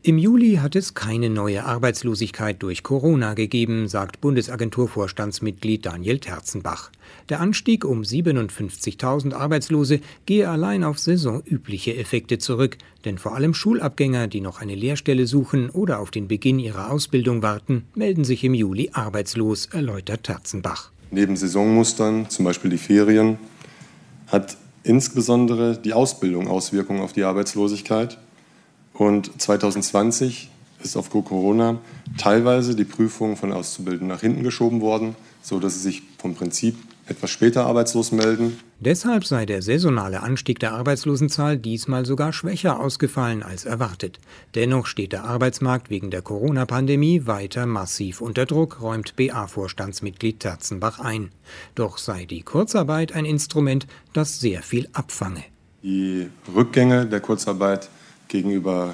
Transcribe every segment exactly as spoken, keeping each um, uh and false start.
Im Juli hat es keine neue Arbeitslosigkeit durch Corona gegeben, sagt Bundesagenturvorstandsmitglied Daniel Terzenbach. Der Anstieg um siebenundfünfzigtausend Arbeitslose gehe allein auf saisonübliche Effekte zurück, denn vor allem Schulabgänger, die noch eine Lehrstelle suchen oder auf den Beginn ihrer Ausbildung warten, melden sich im Juli arbeitslos, erläutert Terzenbach. Neben Saisonmustern, zum Beispiel die Ferien, hat insbesondere die Ausbildung Auswirkungen auf die Arbeitslosigkeit. Und zwanzig zwanzig ist aufgrund Corona teilweise die Prüfung von Auszubildenden nach hinten geschoben worden, sodass sie sich vom Prinzip etwas später arbeitslos melden. Deshalb sei der saisonale Anstieg der Arbeitslosenzahl diesmal sogar schwächer ausgefallen als erwartet. Dennoch steht der Arbeitsmarkt wegen der Corona-Pandemie weiter massiv unter Druck, räumt B A-Vorstandsmitglied Terzenbach ein. Doch sei die Kurzarbeit ein Instrument, das sehr viel abfange. Die Rückgänge der Kurzarbeit gegenüber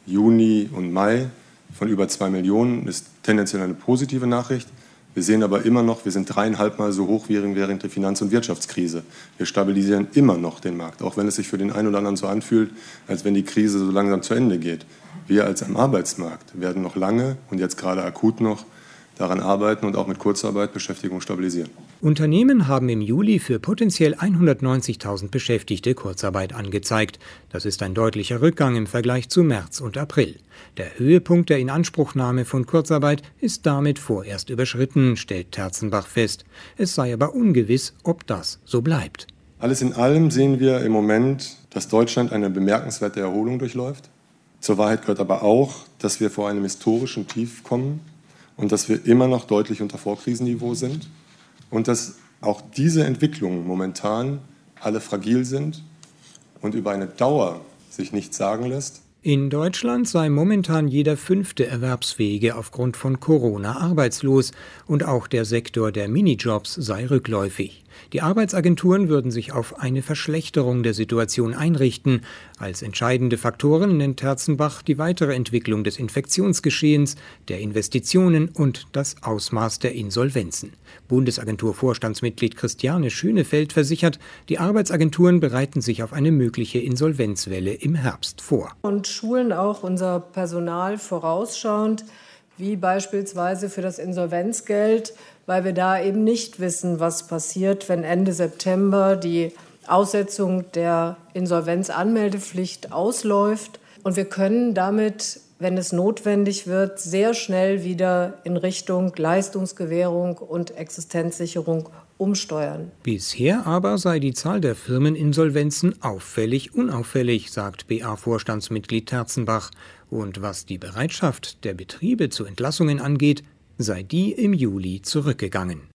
Juni und Mai von über zwei Millionen ist tendenziell eine positive Nachricht. Wir sehen aber immer noch, wir sind dreieinhalb Mal so hoch wie während der Finanz- und Wirtschaftskrise. Wir stabilisieren immer noch den Markt, auch wenn es sich für den einen oder anderen so anfühlt, als wenn die Krise so langsam zu Ende geht. Wir als am Arbeitsmarkt werden noch lange und jetzt gerade akut noch daran arbeiten und auch mit Kurzarbeit Beschäftigung stabilisieren. Unternehmen haben im Juli für potenziell hundertneunzigtausend Beschäftigte Kurzarbeit angezeigt. Das ist ein deutlicher Rückgang im Vergleich zu März und April. Der Höhepunkt der Inanspruchnahme von Kurzarbeit ist damit vorerst überschritten, stellt Terzenbach fest. Es sei aber ungewiss, ob das so bleibt. Alles in allem sehen wir im Moment, dass Deutschland eine bemerkenswerte Erholung durchläuft. Zur Wahrheit gehört aber auch, dass wir vor einem historischen Tief kommen und dass wir immer noch deutlich unter Vorkrisenniveau sind. Und dass auch diese Entwicklungen momentan alle fragil sind und über eine Dauer sich nichts sagen lässt. In Deutschland sei momentan jeder fünfte Erwerbsfähige aufgrund von Corona arbeitslos und auch der Sektor der Minijobs sei rückläufig. Die Arbeitsagenturen würden sich auf eine Verschlechterung der Situation einrichten. Als entscheidende Faktoren nennt Terzenbach die weitere Entwicklung des Infektionsgeschehens, der Investitionen und das Ausmaß der Insolvenzen. Bundesagenturvorstandsmitglied Christiane Schönefeld versichert, die Arbeitsagenturen bereiten sich auf eine mögliche Insolvenzwelle im Herbst vor. Und schulen auch unser Personal vorausschauend, wie beispielsweise für das Insolvenzgeld, weil wir da eben nicht wissen, was passiert, wenn Ende September die Aussetzung der Insolvenzanmeldepflicht ausläuft. Und wir können damit, wenn es notwendig wird, sehr schnell wieder in Richtung Leistungsgewährung und Existenzsicherung umsteuern. Bisher aber sei die Zahl der Firmeninsolvenzen auffällig unauffällig, sagt B A-Vorstandsmitglied Terzenbach. Und was die Bereitschaft der Betriebe zu Entlassungen angeht, sei die im Juli zurückgegangen.